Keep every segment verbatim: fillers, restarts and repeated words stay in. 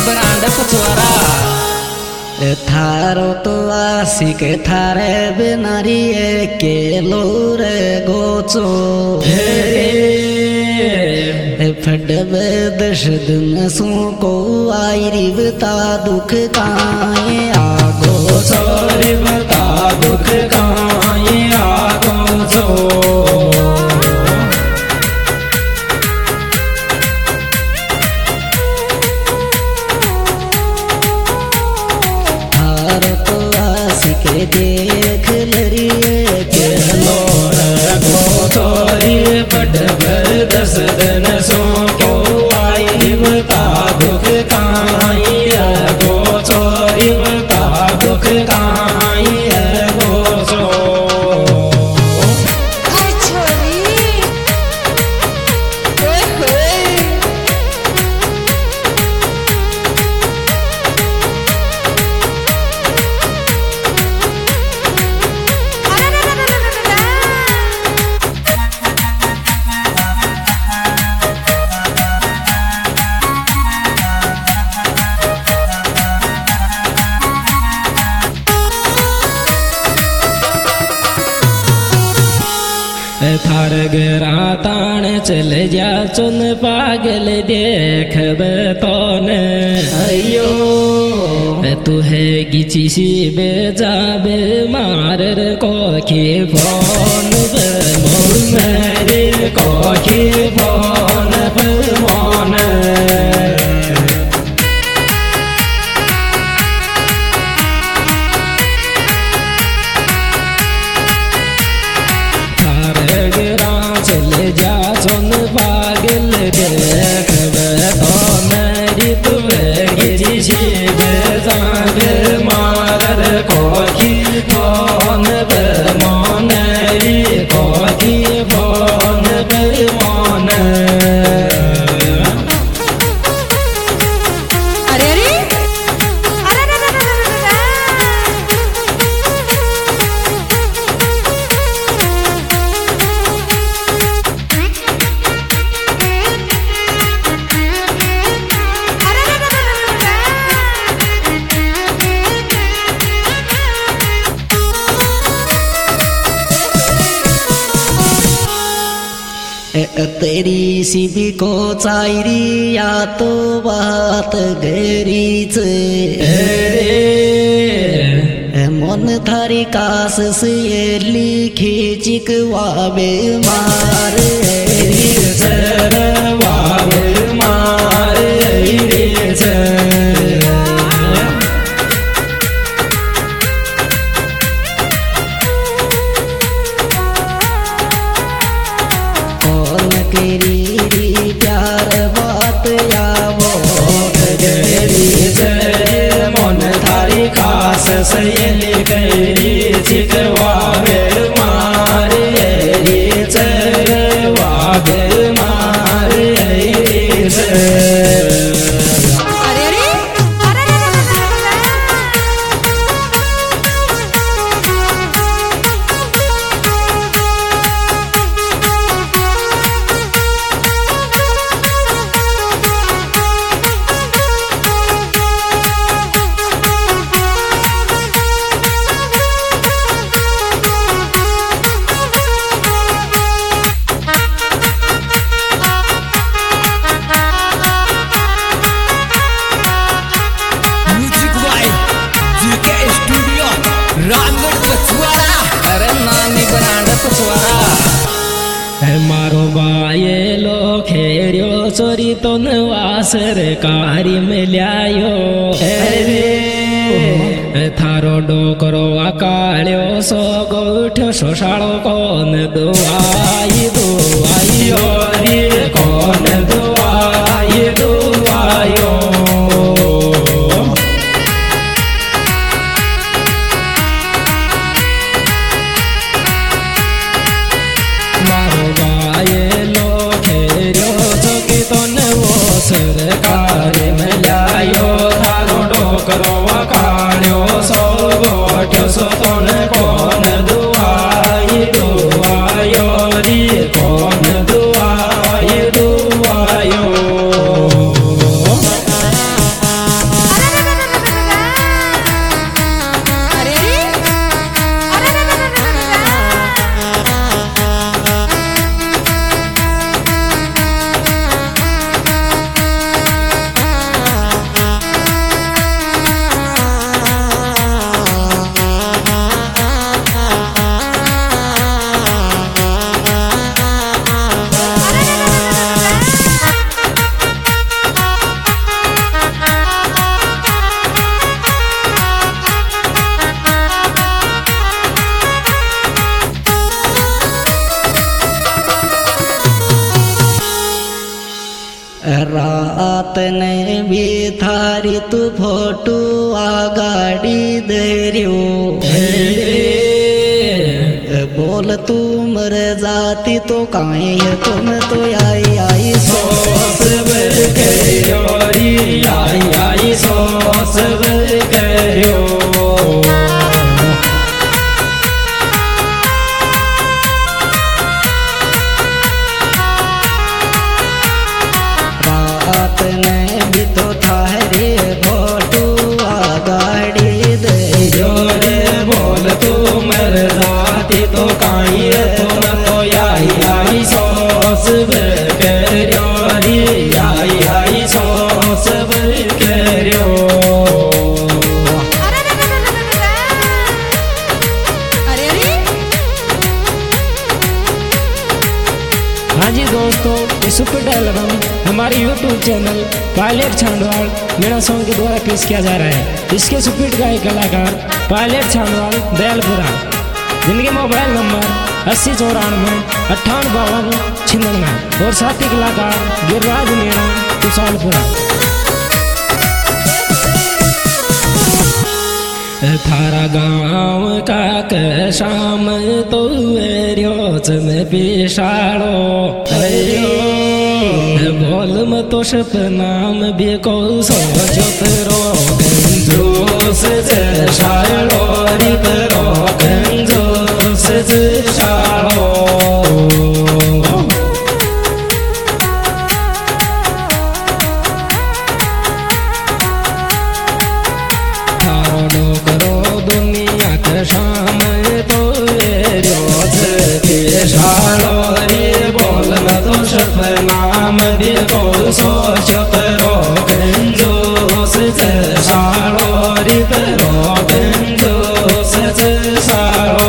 बरांड पचवारा थारो तो आशिक थारे बिनारी के लोर गोचो फटबे दश दिन सो को आयरी बता दुख काए आगो छोरी बता दुख काए आगो छो देख लरिए के लोर गो छोरी फटबे दस दिन सो को आई बता दुख काई गो छोरी बता दुख काई गो छो थार गरा ताण चल जा चुन पागल देख बतौन अयो तू है गिची सी बेजा बे मार को के फोन मेरे को के फोन फोन जा सुन पागल देख तो मेरी तुम्हें गिरी सी बेजान मार कोकी फोन मन कोकी फोन मन तेरी सिबी को चायरी या तो बात गरीच मन थारी कास से लिखी चिकवाबे मार वाबे मार तेरी प्यार बात या वो मन थारी खास सहेली गई चिकवाबे मारे चरवाबे मारे मारो बाये लो खेरियो चोरी तो सरकारी में लियायो थारो डोकरो अकाळ्यो सो गोठ्यो सोशाळो कोन दुआई दुआयो रे कोन दुआई दुआयो सरकारी में लायो थारो डोकरो अकाळ्यो सो गोठ्यो सो तोन कोन दुआई दुआयो रे कोन दुआई दुआयो रात ने भी थारी तू फोटो आगाड़ी दरियो बोल तू मर जाती तो काहे तुम तो आई आई सोस करियो आई आई सोस करियो रात ने भी तो थारे फोटो आगाड़ी दरियो रे बोल तू मर जाती तो काई तुम तो आई आई सोस करियो आई आई सोस करियो। हाँ जी दोस्तों, ये सुपर एल्बम हमारे यूट्यूब चैनल पायलट छांडवाल मेरा सॉन्ग के द्वारा पेश किया जा रहा है। इसके सुपीट गायक कलाकार पायलट छांडवाल दयालपुरा, जिनके मोबाइल नंबर अस्सी चौरानवे अट्ठावन बावन छिन्नवे और साथी कलाकार गिरिराज मीणा कुशालपुरा। थारा गाँव का शाम तो रोज में पिशाड़ो बोल म तो सपनाम भी को सोचत रो कंजूस शालो रित रो कंजूस शालो शाम तो रोज के शालो रे बोल न तो सपनाम भी को सोचत रो कंजूस शालो रित रो कंजूस शालो।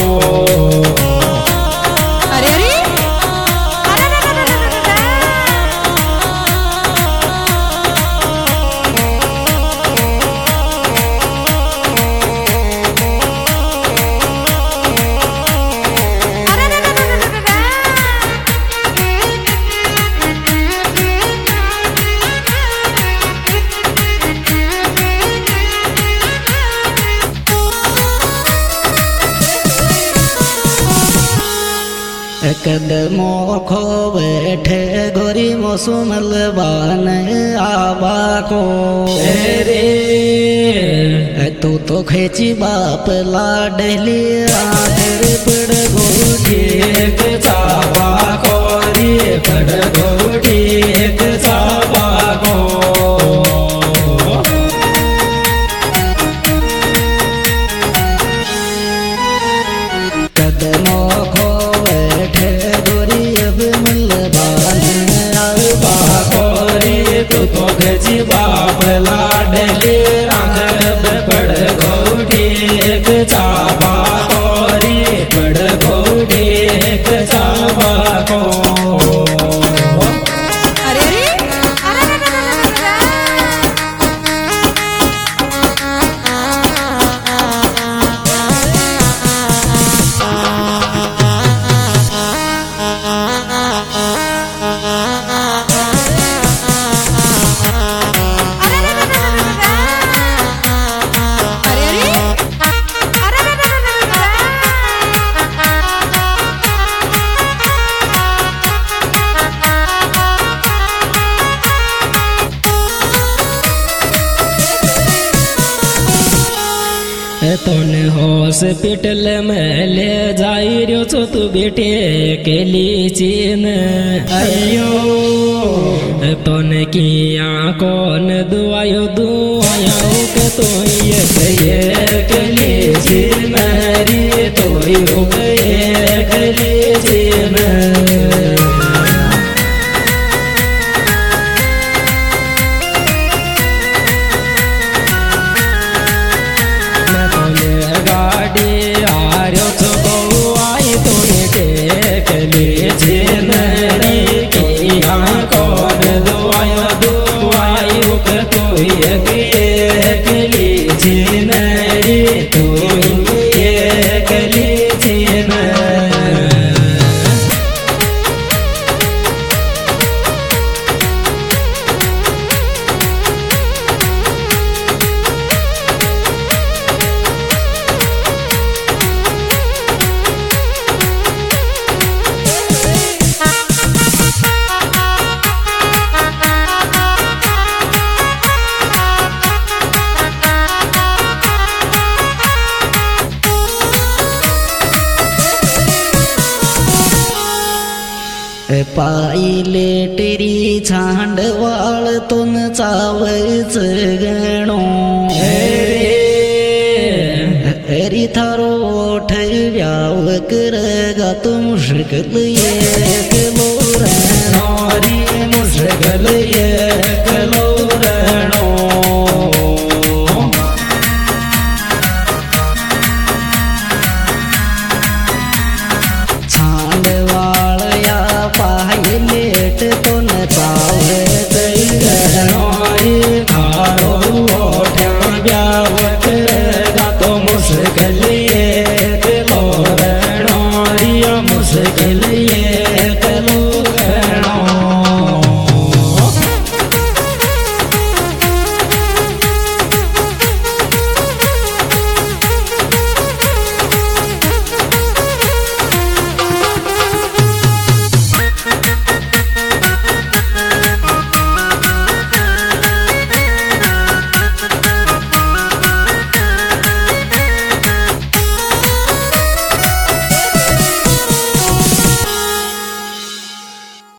कदमों खो बैठे गोरी मौसुमल बान आबा को रे तू तो खेची बाप लाडली आदर पड़ गोटी एक चाबा को रे पड़ गोटी एक चाबा को कदमों खो बैठे गोरी अब मिल बान आबा को रे तू तो खेची बाप लाडली आदर पड़ गोटी एक चाबा को रे पड़ गोटी एक चाबा को। तोने हॉस्पिटल में ले जाई रो छो तू बेटे के लिए चीन अयो तोने किया कौन दुआयो दुआया के तो ये के लिए चीन रे तो ये के लिए चीन कौन दुआया दुआई के तो ये पाहिले टेरी छांडवाळ तोन चावच गणो हरी थारो ओठ व्याव कर गा तुम शकल एक लोरणो रे मुश्किल एक लोरणो छांडवाळया पाहिलेट तोन चावच गणो